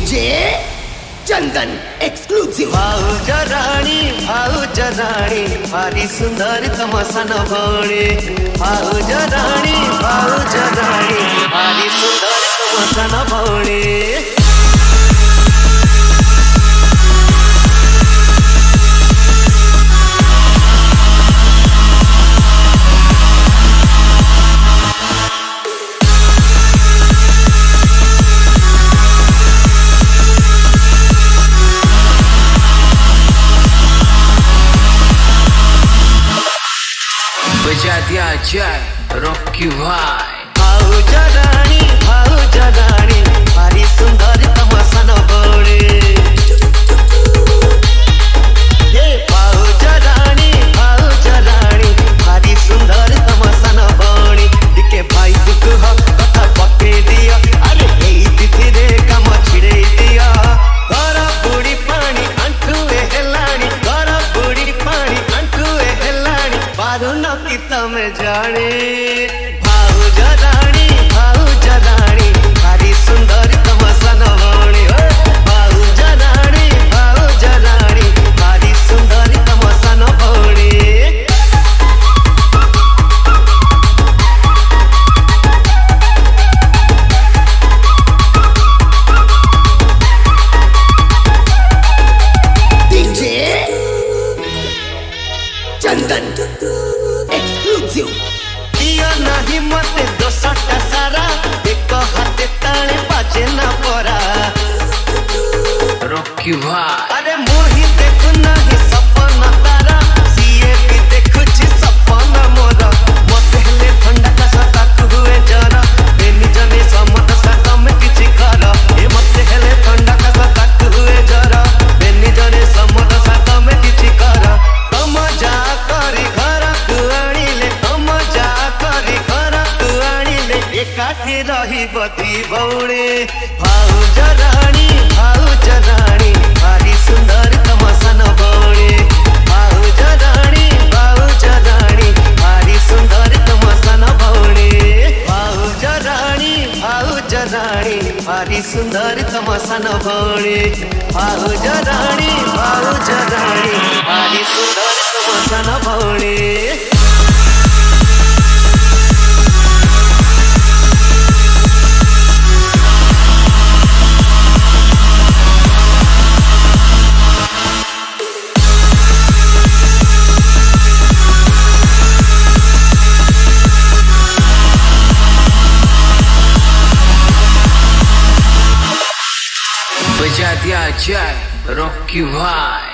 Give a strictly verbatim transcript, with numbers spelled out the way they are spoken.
DJ चंदन exclusive. भाऊजा राणी भाऊजा राणी भारी सुंदर तमसन भोळे। भाऊजा राणी भाऊजा राणी भारी सुंदर तमसन भोळे। बजा दिया जाए रॉकी भाई। भाऊजा राणी भाऊजा राणी भारी सुंदर तमसन भोळे। हे भाऊजा राणी भाऊजा राणी भारी सुंदर तमसन भोळे। दिके भाई दुख हो कथा पके दिया अरे हे तिथि रे काम छिड़े दिया। घर बुड़ी पानी अंठुए हेलानी घर बुड़ी पानी अंठुए हेलानी बारुन की तमे जाने। भाऊजा राणी भाऊजा राणी भारी सुंदर तमसन भोळे। भाऊजा राणी भाऊजा राणी भारी सुंदर तमसन भोळे। डीजे चंदन एक्सक्लूसिव। दिया नाही मते दोसटा सारा एक हाते ताणे बाजे ना परा। रॉकी भाई अरे मोही देखु नाही सपना तारा सीए भी देखुची सपना मोरा। मते हेले ठंडा का सताक हुए जरा बेनी जने समत सका में किछि कर। ए मते हेले ठंडा का सताक हुए जरा बेनी जने समत सका में किछि कर। तम जा करी घर कुआणीले तम जा करी घर कुआणीले एकाठी रही बती भौळे। भाऊजा राणी भाऊजा राणी भारी सुंदर तमसन भोळे। भाऊजा राणी भाऊजा राणी भारी सुंदर तमसन भोळे। भाऊजा राणी भाऊजा राणी भारी सुंदर तमसन भोळे। भाऊजा राणी भाऊजा राणी भारी सुंदर तमसन भोळे। बजा दिया जाए रॉकी भाई।